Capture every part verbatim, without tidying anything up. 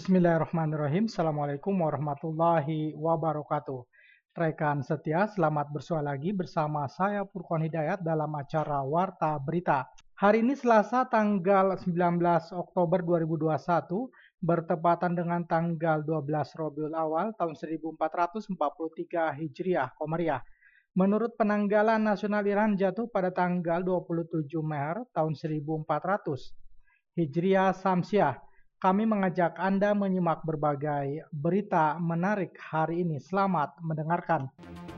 Bismillahirrahmanirrahim. Assalamualaikum warahmatullahi wabarakatuh. Rekan setia, selamat bersua lagi bersama saya Furqan Hidayat dalam acara Warta Berita. Hari ini Selasa tanggal sembilan belas Oktober dua ribu dua puluh satu bertepatan dengan tanggal dua belas Rabiul Awal tahun seribu empat ratus empat puluh tiga Hijriah Komariah. Menurut penanggalan nasional Iran jatuh pada tanggal dua puluh tujuh Maret tahun seribu empat ratus Hijriah Samsiah. Kami mengajak Anda menyimak berbagai berita menarik hari ini. Selamat mendengarkan.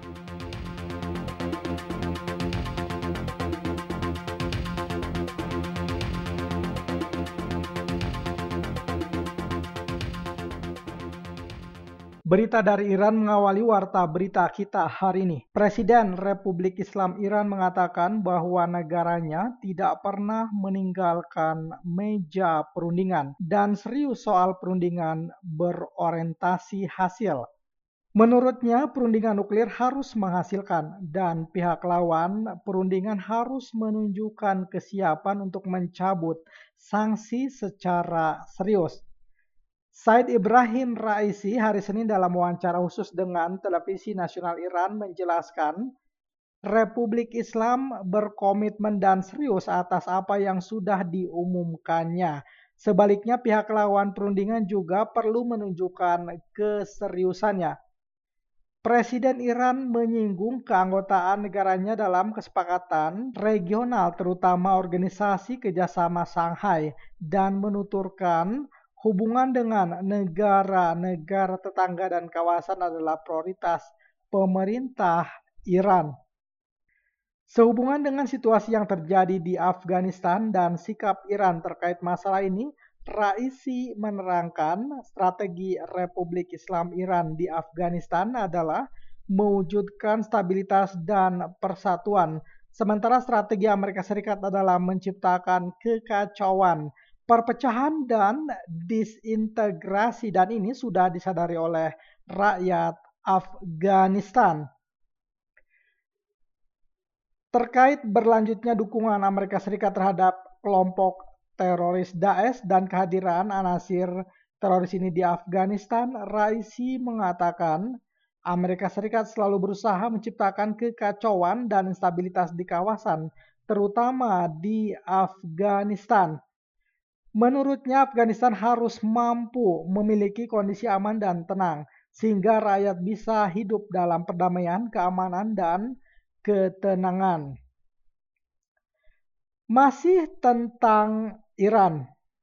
Berita dari Iran mengawali warta berita kita hari ini. Presiden Republik Islam Iran mengatakan bahwa negaranya tidak pernah meninggalkan meja perundingan dan serius soal perundingan berorientasi hasil. Menurutnya, perundingan nuklir harus menghasilkan dan pihak lawan perundingan harus menunjukkan kesiapan untuk mencabut sanksi secara serius. Said Ibrahim Raisi hari Senin dalam wawancara khusus dengan Televisi Nasional Iran menjelaskan Republik Islam berkomitmen dan serius atas apa yang sudah diumumkannya. Sebaliknya pihak lawan perundingan juga perlu menunjukkan keseriusannya. Presiden Iran menyinggung keanggotaan negaranya dalam kesepakatan regional terutama Organisasi Kerjasama Shanghai dan menuturkan hubungan dengan negara-negara tetangga dan kawasan adalah prioritas pemerintah Iran. Sehubungan dengan situasi yang terjadi di Afghanistan dan sikap Iran terkait masalah ini, Raisi menerangkan strategi Republik Islam Iran di Afghanistan adalah mewujudkan stabilitas dan persatuan, sementara strategi Amerika Serikat adalah menciptakan kekacauan, perpecahan dan disintegrasi, dan ini sudah disadari oleh rakyat Afghanistan. Terkait berlanjutnya dukungan Amerika Serikat terhadap kelompok teroris Daesh dan kehadiran anasir teroris ini di Afghanistan, Raisi mengatakan Amerika Serikat selalu berusaha menciptakan kekacauan dan instabilitas di kawasan, terutama di Afghanistan. Menurutnya, Afghanistan harus mampu memiliki kondisi aman dan tenang, sehingga rakyat bisa hidup dalam perdamaian, keamanan, dan ketenangan. Masih tentang Iran.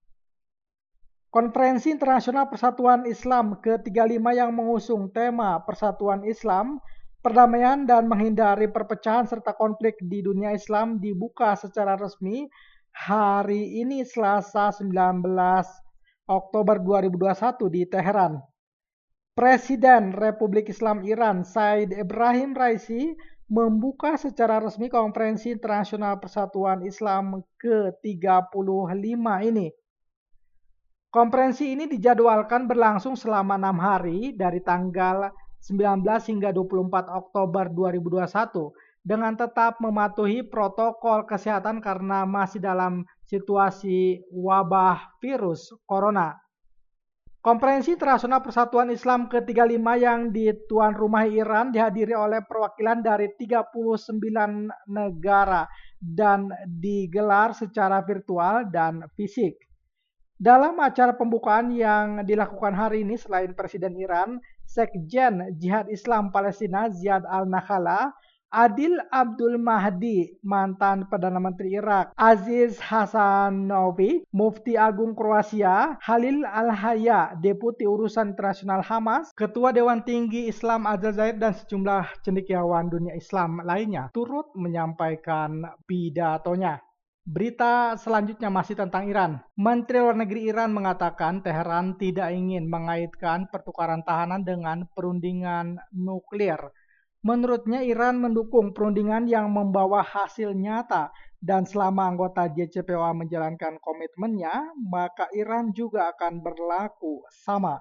Konferensi Internasional Persatuan Islam ke tiga puluh lima yang mengusung tema Persatuan Islam, Perdamaian dan Menghindari Perpecahan serta Konflik di Dunia Islam dibuka secara resmi hari ini Selasa sembilan belas Oktober dua ribu dua puluh satu di Teheran. Presiden Republik Islam Iran Said Ibrahim Raisi membuka secara resmi Konferensi Internasional Persatuan Islam ke tiga puluh lima ini. Konferensi ini dijadwalkan berlangsung selama enam hari dari tanggal sembilan belas hingga dua puluh empat Oktober dua ribu dua puluh satu dengan tetap mematuhi protokol kesehatan karena masih dalam situasi wabah virus corona. Konferensi Internasional Persatuan Islam ke tiga puluh lima yang di tuan rumah Iran dihadiri oleh perwakilan dari tiga puluh sembilan negara dan digelar secara virtual dan fisik. Dalam acara pembukaan yang dilakukan hari ini, selain Presiden Iran, Sekjen Jihad Islam Palestina Ziad Al-Nakhala, Adil Abdul Mahdi, mantan Perdana Menteri Irak, Aziz Hasanovic, Mufti Agung Kroasia, Halil Al-Hayya, Deputi Urusan Internasional Hamas, Ketua Dewan Tinggi Islam Azhar Zaid, dan sejumlah cendekiawan dunia Islam lainnya turut menyampaikan pidatonya. Berita selanjutnya masih tentang Iran. Menteri Luar Negeri Iran mengatakan Teheran tidak ingin mengaitkan pertukaran tahanan dengan perundingan nuklir. Menurutnya Iran mendukung perundingan yang membawa hasil nyata dan selama anggota J C P O A menjalankan komitmennya, maka Iran juga akan berlaku sama.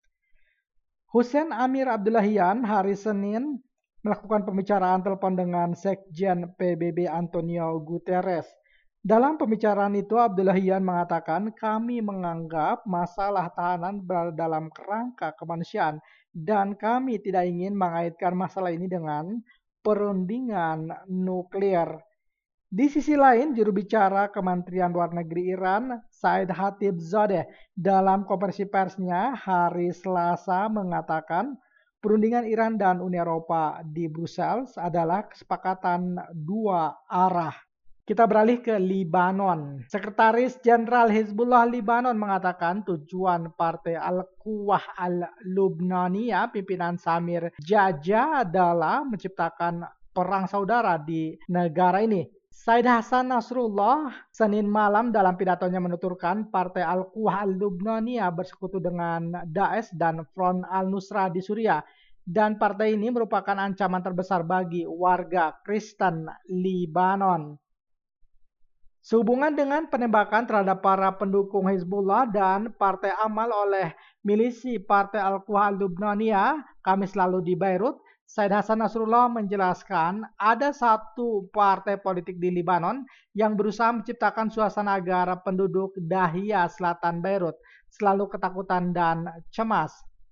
Hussein Amir Abdullahian hari Senin melakukan pembicaraan telepon dengan Sekjen P B B Antonio Guterres. Dalam pembicaraan itu, Abdullahian mengatakan, kami menganggap masalah tahanan berada dalam kerangka kemanusiaan dan kami tidak ingin mengaitkan masalah ini dengan perundingan nuklir. Di sisi lain, juru bicara Kementerian Luar Negeri Iran, Said Khatibzadeh, dalam konferensi persnya hari Selasa mengatakan perundingan Iran dan Uni Eropa di Brussels adalah kesepakatan dua arah. Kita beralih ke Libanon. Sekretaris Jenderal Hizbullah Libanon mengatakan tujuan Partai Al-Quwah Al-Lubnaniyah pimpinan Samir Jaja adalah menciptakan perang saudara di negara ini. Said Hasan Nasrullah Senin malam dalam pidatonya menuturkan Partai Al-Quwah Al-Lubnaniyah bersekutu dengan Daesh dan Front Al-Nusra di Suriah. Dan partai ini merupakan ancaman terbesar bagi warga Kristen Libanon. Sehubungan dengan penembakan terhadap para pendukung Hizbullah dan Partai Amal oleh milisi Partai Al-Quwah Al-Lubnaniyah Kamis lalu di Beirut, Said Hasan Nasrullah menjelaskan ada satu partai politik di Libanon yang berusaha menciptakan suasana agar penduduk Dahia Selatan Beirut selalu ketakutan dan cemas.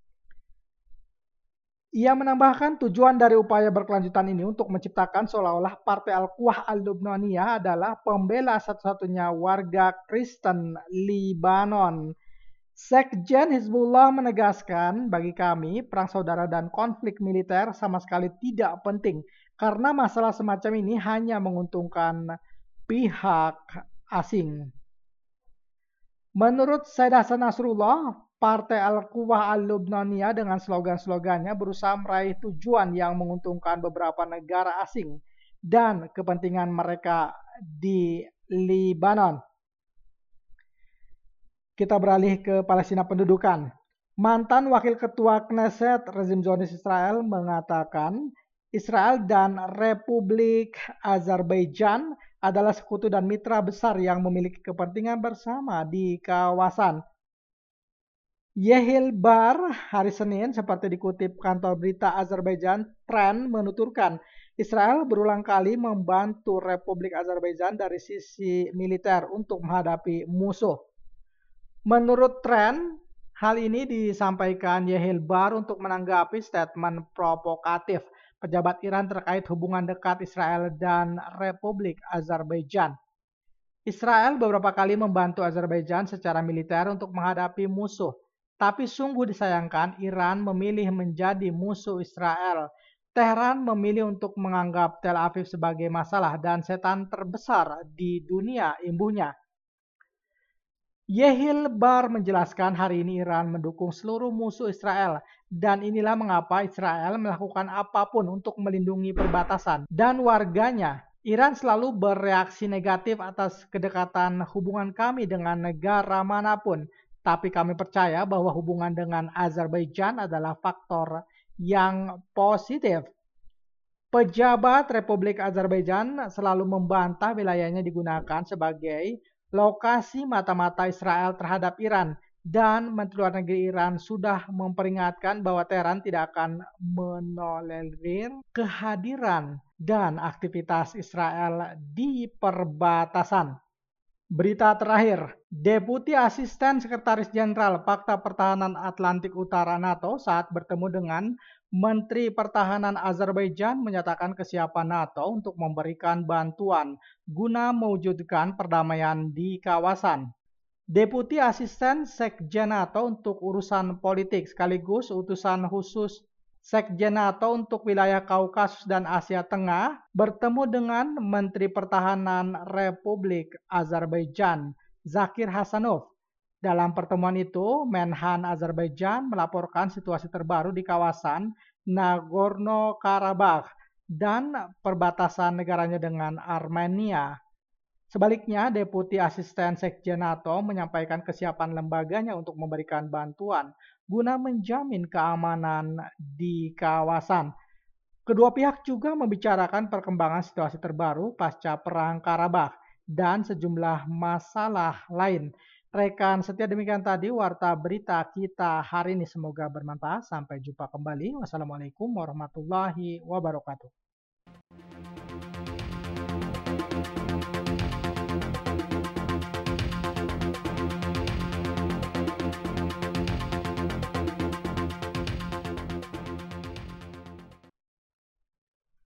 Ia menambahkan tujuan dari upaya berkelanjutan ini untuk menciptakan seolah-olah Partai Al-Quwah Al-Lubnaniyah adalah pembela satu-satunya warga Kristen Libanon. Sekjen Hizbullah menegaskan, bagi kami perang saudara dan konflik militer sama sekali tidak penting karena masalah semacam ini hanya menguntungkan pihak asing. Menurut Said Hasan Nasrullah, Partai Al-Quwah Al-Lubnaniyah dengan slogan-slogannya berusaha meraih tujuan yang menguntungkan beberapa negara asing dan kepentingan mereka di Libanon. Kita beralih ke Palestina pendudukan. Mantan Wakil Ketua Knesset rezim Zionis Israel mengatakan Israel dan Republik Azerbaijan adalah sekutu dan mitra besar yang memiliki kepentingan bersama di kawasan. Yehil Bar hari Senin seperti dikutip kantor berita Azerbaijan Tren menuturkan Israel berulang kali membantu Republik Azerbaijan dari sisi militer untuk menghadapi musuh. Menurut Tren, hal ini disampaikan Yehil Bar untuk menanggapi statement provokatif pejabat Iran terkait hubungan dekat Israel dan Republik Azerbaijan. Israel beberapa kali membantu Azerbaijan secara militer untuk menghadapi musuh. Tapi sungguh disayangkan Iran memilih menjadi musuh Israel. Teheran memilih untuk menganggap Tel Aviv sebagai masalah dan setan terbesar di dunia imbuhnya. Yehil Bar menjelaskan hari ini Iran mendukung seluruh musuh Israel dan inilah mengapa Israel melakukan apapun untuk melindungi perbatasan dan warganya. Iran selalu bereaksi negatif atas kedekatan hubungan kami dengan negara manapun. Tapi kami percaya bahwa hubungan dengan Azerbaijan adalah faktor yang positif. Pejabat Republik Azerbaijan selalu membantah wilayahnya digunakan sebagai lokasi mata-mata Israel terhadap Iran. Dan Menteri Luar Negeri Iran sudah memperingatkan bahwa Teheran tidak akan menolerir kehadiran dan aktivitas Israel di perbatasan. Berita terakhir, Deputi Asisten Sekretaris Jenderal Fakta Pertahanan Atlantik Utara NATO saat bertemu dengan Menteri Pertahanan Azerbaijan menyatakan kesiapan NATO untuk memberikan bantuan guna mewujudkan perdamaian di kawasan. Deputi Asisten Sekjen NATO untuk urusan politik sekaligus utusan khusus Sekjen NATO untuk wilayah Kaukasus dan Asia Tengah bertemu dengan Menteri Pertahanan Republik Azerbaijan, Zakir Hasanov. Dalam pertemuan itu, Menhan Azerbaijan melaporkan situasi terbaru di kawasan Nagorno-Karabakh dan perbatasan negaranya dengan Armenia. Sebaliknya, Deputi Asisten Sekjen NATO menyampaikan kesiapan lembaganya untuk memberikan bantuan guna menjamin keamanan di kawasan. Kedua pihak juga membicarakan perkembangan situasi terbaru pasca Perang Karabakh dan sejumlah masalah lain. Rekan setia, demikian tadi Warta Berita kita hari ini. Semoga bermanfaat. Sampai jumpa kembali. Wassalamualaikum warahmatullahi wabarakatuh.